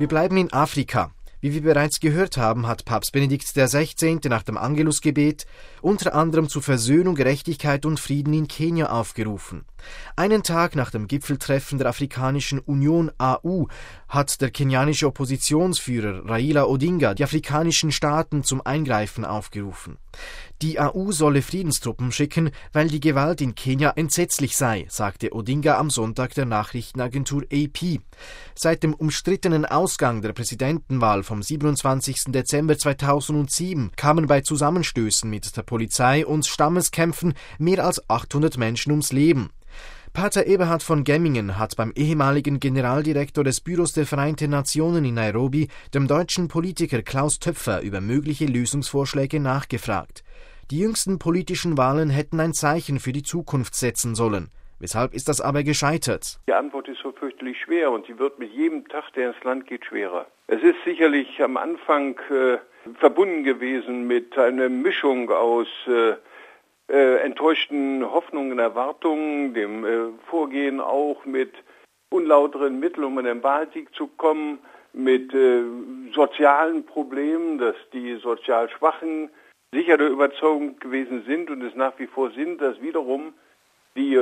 Wir bleiben in Afrika. Wie wir bereits gehört haben, hat Papst Benedikt XVI. Nach dem Angelusgebet unter anderem zu Versöhnung, Gerechtigkeit und Frieden in Kenia aufgerufen. Einen Tag nach dem Gipfeltreffen der Afrikanischen Union AU hat der kenianische Oppositionsführer Raila Odinga die afrikanischen Staaten zum Eingreifen aufgerufen. Die AU solle Friedenstruppen schicken, weil die Gewalt in Kenia entsetzlich sei, sagte Odinga am Sonntag der Nachrichtenagentur AP. Seit dem umstrittenen Ausgang der Präsidentenwahl vom 27. Dezember 2007 kamen bei Zusammenstößen mit der Polizei und Stammeskämpfen mehr als 800 Menschen ums Leben. Pater Eberhard von Gemmingen hat beim ehemaligen Generaldirektor des Büros der Vereinten Nationen in Nairobi, dem deutschen Politiker Klaus Töpfer, über mögliche Lösungsvorschläge nachgefragt. Die jüngsten politischen Wahlen hätten ein Zeichen für die Zukunft setzen sollen. Weshalb ist das aber gescheitert? Die Antwort ist so fürchterlich schwer und sie wird mit jedem Tag, der ins Land geht, schwerer. Es ist sicherlich am Anfang verbunden gewesen mit einer Mischung aus enttäuschten Hoffnungen, Erwartungen, dem Vorgehen auch mit unlauteren Mitteln, um an den Wahlsieg zu kommen, mit sozialen Problemen, dass die sozial Schwachen sicher der Überzeugung gewesen sind und es nach wie vor sind, dass wiederum die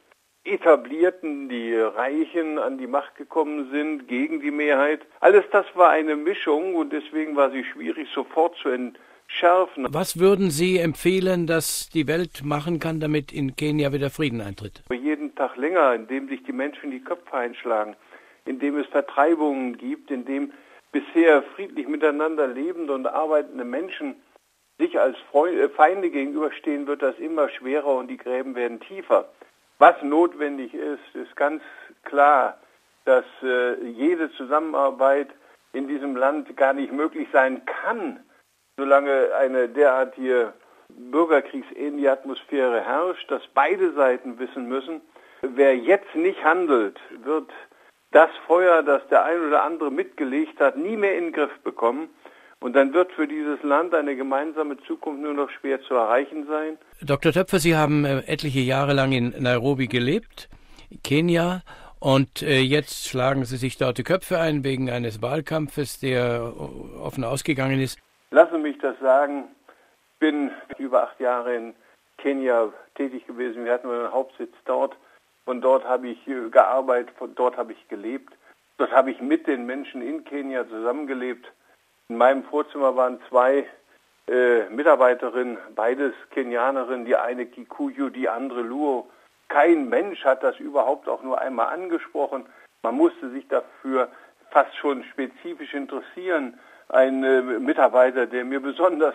Etablierten, die Reichen an die Macht gekommen sind, gegen die Mehrheit. Alles das war eine Mischung und deswegen war sie schwierig sofort zu entschärfen. Was würden Sie empfehlen, dass die Welt machen kann, damit in Kenia wieder Frieden eintritt? Jeden Tag länger, indem sich die Menschen die Köpfe einschlagen, indem es Vertreibungen gibt, indem bisher friedlich miteinander lebende und arbeitende Menschen sich als Feinde gegenüberstehen, wird das immer schwerer und die Gräben werden tiefer. Was notwendig ist, ist ganz klar, dass jede Zusammenarbeit in diesem Land gar nicht möglich sein kann, solange eine derartige bürgerkriegsähnliche Atmosphäre herrscht, dass beide Seiten wissen müssen, wer jetzt nicht handelt, wird das Feuer, das der ein oder andere mitgelegt hat, nie mehr in den Griff bekommen. Und dann wird für dieses Land eine gemeinsame Zukunft nur noch schwer zu erreichen sein. Dr. Töpfer, Sie haben etliche Jahre lang in Nairobi gelebt, Kenia, und jetzt schlagen Sie sich dort die Köpfe ein wegen eines Wahlkampfes, der offen ausgegangen ist. Lassen Sie mich das sagen. Ich bin über 8 Jahre in Kenia tätig gewesen. Wir hatten einen Hauptsitz dort. Von dort habe ich gearbeitet, von dort habe ich gelebt. Dort habe ich mit den Menschen in Kenia zusammengelebt. In meinem Vorzimmer waren 2 Mitarbeiterinnen, beides Kenianerinnen, die eine Kikuyu, die andere Luo. Kein Mensch hat das überhaupt auch nur einmal angesprochen. Man musste sich dafür fast schon spezifisch interessieren. Ein Mitarbeiter, der mir besonders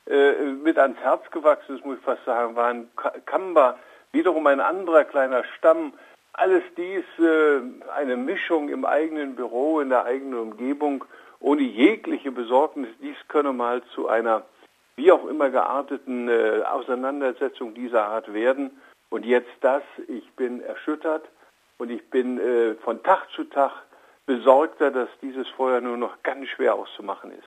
mit ans Herz gewachsen ist, muss ich fast sagen, war ein Kamba, wiederum ein anderer kleiner Stamm. Alles dies eine Mischung im eigenen Büro, in der eigenen Umgebung, ohne jegliche Besorgnis. Dies könne mal zu einer wie auch immer gearteten Auseinandersetzung dieser Art werden. Und jetzt das, ich bin erschüttert und ich bin von Tag zu Tag besorgter, dass dieses Feuer nur noch ganz schwer auszumachen ist.